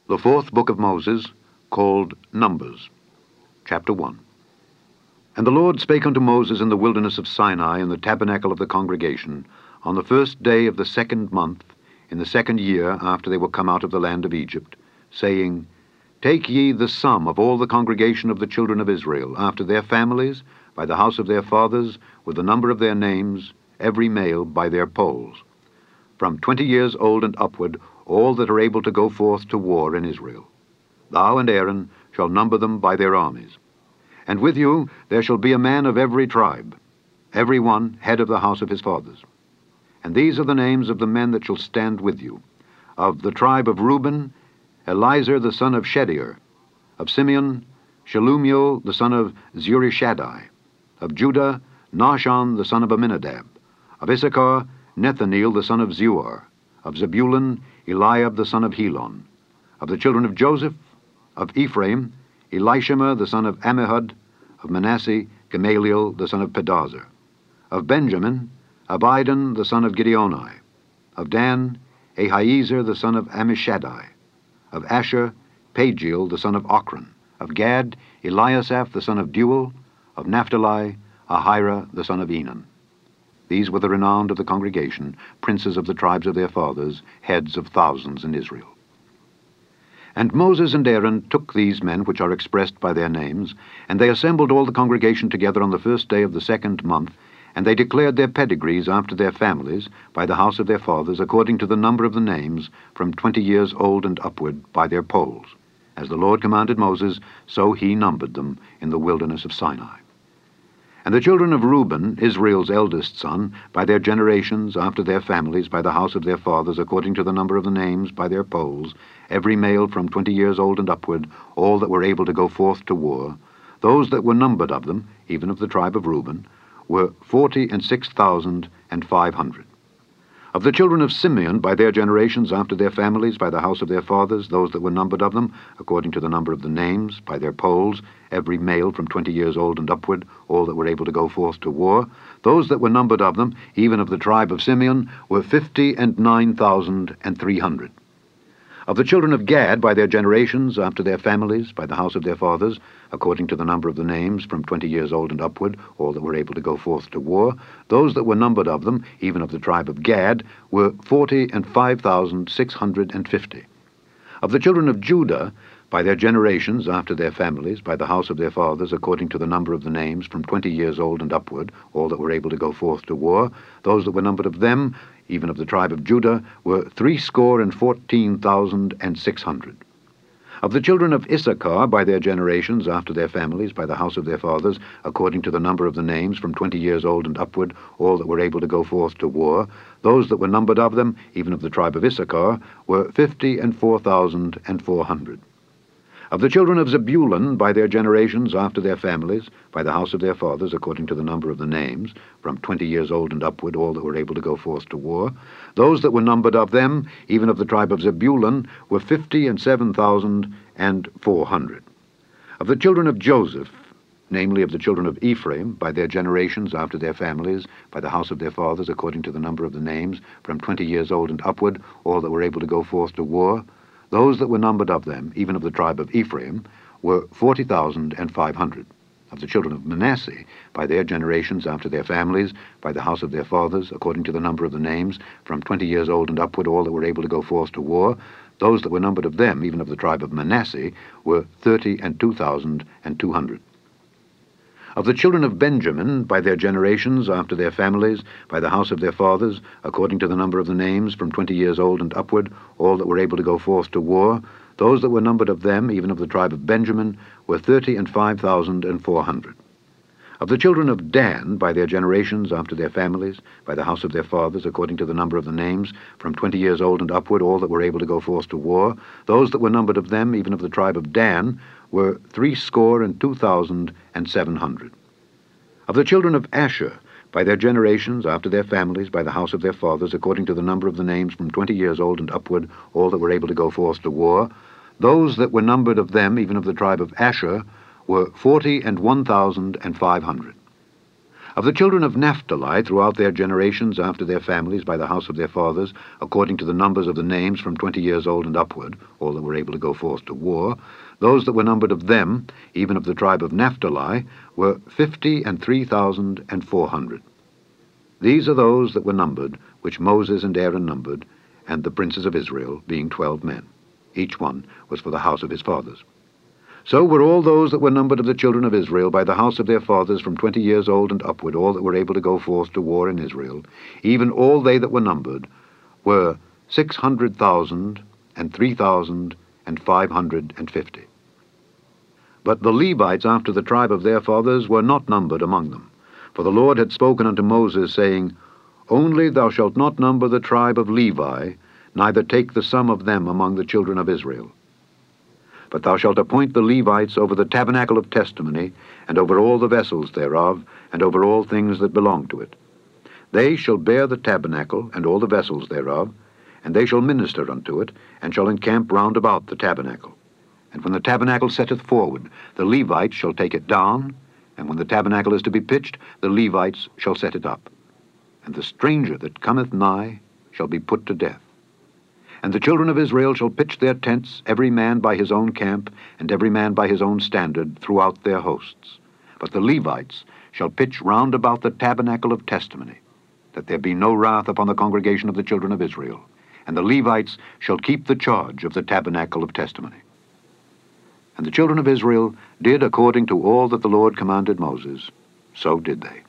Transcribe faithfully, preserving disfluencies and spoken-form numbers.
The fourth book of Moses, called Numbers, chapter one. And the Lord spake unto Moses in the wilderness of Sinai in the tabernacle of the congregation, on the first day of the second month, in the second year after they were come out of the land of Egypt, saying, Take ye the sum of all the congregation of the children of Israel, after their families, by the house of their fathers, with the number of their names, every male by their polls, from twenty years old and upward, all that are able to go forth to war in Israel. Thou and Aaron shall number them by their armies. And with you there shall be a man of every tribe, every one head of the house of his fathers. And these are the names of the men that shall stand with you. Of the tribe of Reuben, Elizur the son of Shedeur. Of Simeon, Shelumiel the son of Zurishaddai. Of Judah, Nahshon the son of Amminadab. Of Issachar, Nethaneel the son of Zuar. Of Zebulun, Eliab the son of Helon. Of the children of Joseph, of Ephraim, Elishama the son of Ammihud. Of Manasseh, Gamaliel the son of Pedazur. Of Benjamin, Abidan the son of Gideoni. Of Dan, Ahiezer the son of Ammishaddai. Of Asher, Pagiel the son of Ochran. Of Gad, Eliasaph the son of Deuel. Of Naphtali, Ahira the son of Enan. These were the renowned of the congregation, princes of the tribes of their fathers, heads of thousands in Israel. And Moses and Aaron took these men which are expressed by their names, and they assembled all the congregation together on the first day of the second month, and they declared their pedigrees after their families, by the house of their fathers, according to the number of the names, from twenty years old and upward, by their polls. As the Lord commanded Moses, so he numbered them in the wilderness of Sinai. And the children of Reuben, Israel's eldest son, by their generations, after their families, by the house of their fathers, according to the number of the names, by their polls, every male from twenty years old and upward, all that were able to go forth to war, those that were numbered of them, even of the tribe of Reuben, were forty and six thousand and five hundred. Of the children of Simeon, by their generations, after their families, by the house of their fathers, those that were numbered of them, according to the number of the names, by their polls, every male from twenty years old and upward, all that were able to go forth to war, those that were numbered of them, even of the tribe of Simeon, were fifty and nine thousand and three hundred. Of the children of Gad, by their generations, after their families, by the house of their fathers, according to the number of the names, from twenty years old and upward, all that were able to go forth to war, those that were numbered of them, even of the tribe of Gad, were forty and five thousand six hundred and fifty. Of the children of Judah, by their generations, after their families, by the house of their fathers, according to the number of the names, from twenty years old and upward, all that were able to go forth to war, those that were numbered of them, even of the tribe of Judah, were threescore and fourteen thousand and six hundred. Of the children of Issachar, by their generations, after their families, by the house of their fathers, according to the number of the names, from twenty years old and upward, all that were able to go forth to war, those that were numbered of them, even of the tribe of Issachar, were fifty and four thousand and four hundred. Of the children of Zebulun, by their generations, after their families, by the house of their fathers, according to the number of the names, from twenty years old and upward, all that were able to go forth to war, those that were numbered of them, even of the tribe of Zebulun, were fifty and seven thousand and four hundred. Of the children of Joseph, namely of the children of Ephraim, by their generations, after their families, by the house of their fathers, according to the number of the names, from twenty years old and upward, all that were able to go forth to war, those that were numbered of them, even of the tribe of Ephraim, were forty thousand and five hundred. Of the children of Manasseh, by their generations, after their families, by the house of their fathers, according to the number of the names, from twenty years old and upward, all that were able to go forth to war, those that were numbered of them, even of the tribe of Manasseh, were thirty and two thousand and two hundred. Of the children of Benjamin, by their generations, after their families, by the house of their fathers, according to the number of the names, from twenty years old and upward, all that were able to go forth to war, those that were numbered of them, even of the tribe of Benjamin, were thirty and five thousand and four hundred. Of the children of Dan, by their generations, after their families, by the house of their fathers, according to the number of the names, from twenty years old and upward, all that were able to go forth to war, those that were numbered of them, even of the tribe of Dan, were threescore and two thousand and seven hundred. Of the children of Asher, by their generations, after their families, by the house of their fathers, according to the number of the names, from twenty years old and upward, all that were able to go forth to war, those that were numbered of them, even of the tribe of Asher, were forty and one thousand and five hundred. Of the children of Naphtali, throughout their generations after their families by the house of their fathers, according to the numbers of the names from twenty years old and upward, all that were able to go forth to war, those that were numbered of them, even of the tribe of Naphtali, were fifty and three thousand and four hundred. These are those that were numbered, which Moses and Aaron numbered, and the princes of Israel, being twelve men. Each one was for the house of his fathers. So were all those that were numbered of the children of Israel by the house of their fathers from twenty years old and upward, all that were able to go forth to war in Israel, even all they that were numbered, were six hundred thousand and three thousand and five hundred and fifty. But the Levites after the tribe of their fathers were not numbered among them. For the Lord had spoken unto Moses, saying, Only thou shalt not number the tribe of Levi, neither take the sum of them among the children of Israel. But thou shalt appoint the Levites over the tabernacle of testimony, and over all the vessels thereof, and over all things that belong to it. They shall bear the tabernacle, and all the vessels thereof, and they shall minister unto it, and shall encamp round about the tabernacle. And when the tabernacle setteth forward, the Levites shall take it down, and when the tabernacle is to be pitched, the Levites shall set it up. And the stranger that cometh nigh shall be put to death. And the children of Israel shall pitch their tents, every man by his own camp, and every man by his own standard, throughout their hosts. But the Levites shall pitch round about the tabernacle of testimony, that there be no wrath upon the congregation of the children of Israel. And the Levites shall keep the charge of the tabernacle of testimony. And the children of Israel did according to all that the Lord commanded Moses, so did they.